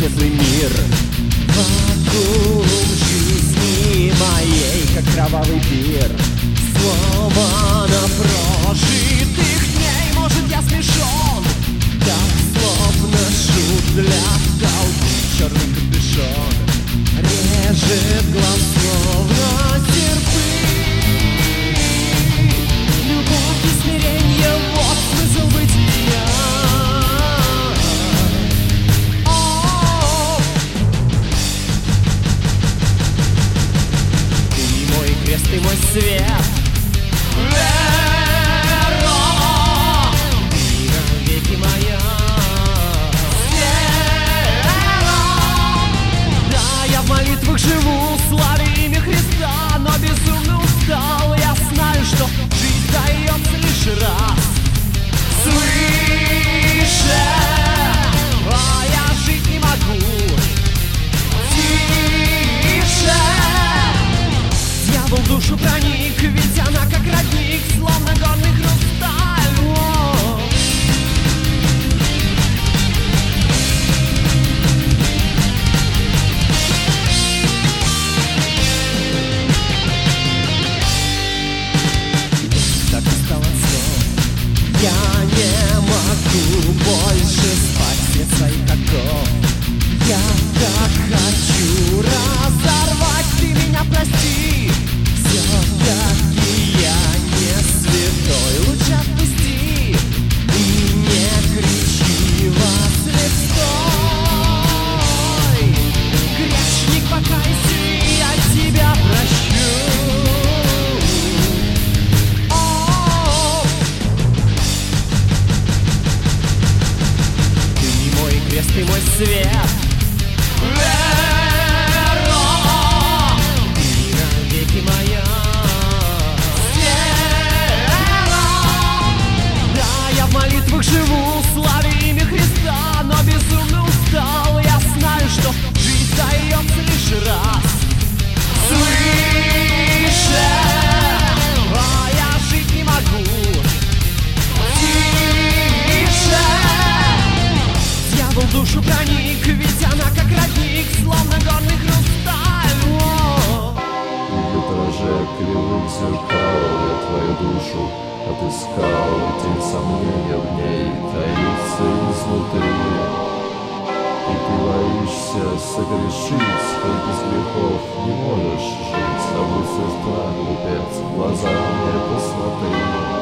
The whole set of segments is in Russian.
светлый мир. Вакуум жизни моей, как кровавый пир. Сломано прожитых дней, может, я смешон, так словно шут для толпы. Черный капюшон режет глаз, словно серпы. Любовь и смиренье — вот смысл бытия. Ты мой крест, ты мой свет, вера, ты навеки моя. В молитвах живу, славя имя Христа, но безумно устал. Я знаю, что жизнь дается лишь раз. Свыше, а я жить не могу. Тише, дьявол в душу проник, ведь она как родник, словно горный хрусталь. Я не могу больше спать свет своих оков. Я так хочу разорвать, ты меня прости. Все-таки я не святой, лучше отпусти и не кричи во след. Стой, грешник, покайся, я тебя прощу. Крест, ты мой свет, вера, ты навеки моя. Вера, да, я в молитвах живу, славя имя Христа, но безумно устал. Я знаю, что жизнь дается лишь раз. Свыше, а я жить не могу. Тише, дьявол в душу проник, ведь она как родник, словно горный хрусталь. И отражая кривых зеркал, я твою душу отыскал, и тень сомнения в ней таится изнутри. И ты боишься согрешить, хоть без грехов не можешь жить. А будь сестра, глупец, в глаза мне посмотри.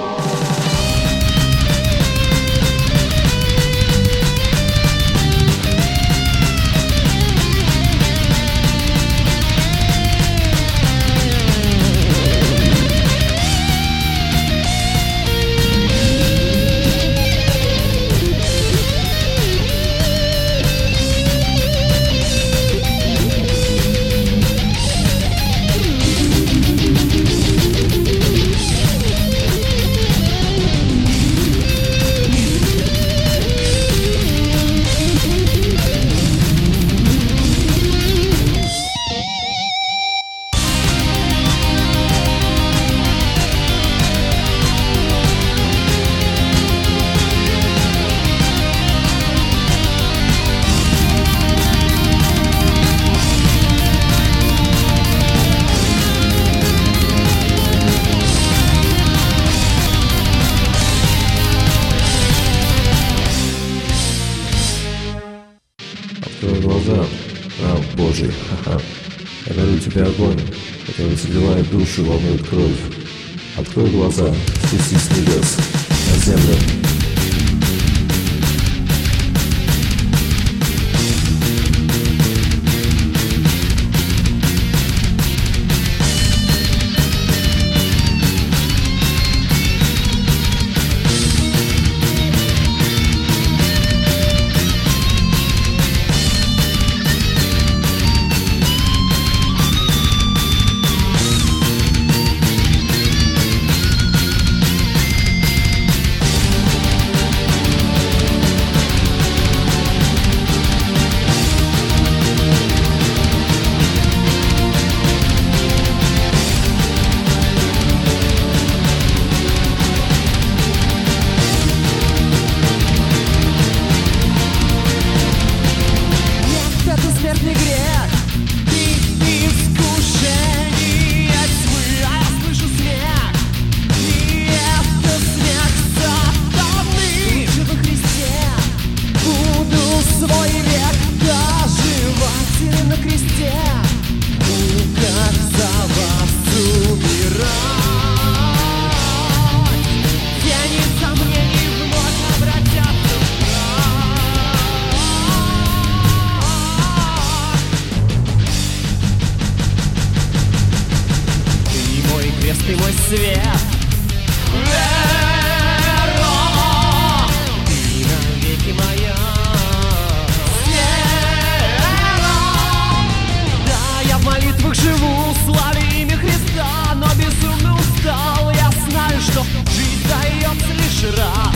Открой глаза, раб Божий, ха-ха. Я дарю тебе огонь, который согревает душу и волнует кровь. Открой глаза, спустись с небес на землю. смертный грех и искушение тьмы. А я слышу смех, и это смех сатаны. Лучше во Христе буду свой век доживать на кресте, как за вас умирать. Тени сомнений вновь обратятся в прах. Ты мой крест, ты мой свет, вера, ты навеки моя вера. Да, я в молитвах живу, славя имя Христа, но безумно устал. Я знаю, что жизнь дается лишь раз.